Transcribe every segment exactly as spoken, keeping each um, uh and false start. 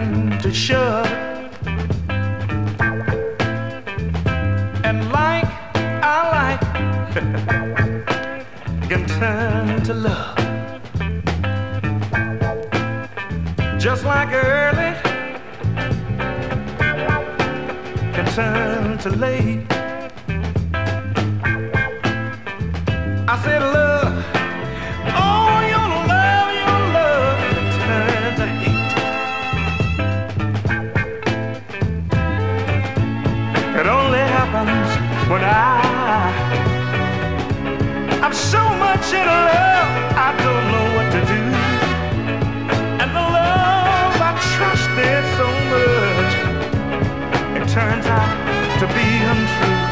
turn to shove. And like I like can turn to love. Just like early can turn to late. I said love, oh your love, your love can turn to hate. It only happens when I I'm so much in love I don't know what to do. And the love I trusted so much, it turns out to be untrue.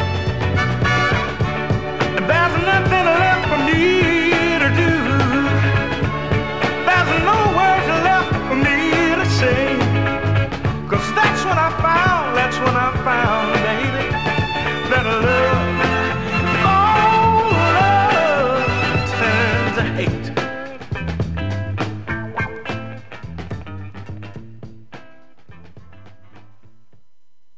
And there's nothing left for me to do. There's no words left for me to say. Cause that's when I found, that's when I found, baby, that love, oh love turns to hate.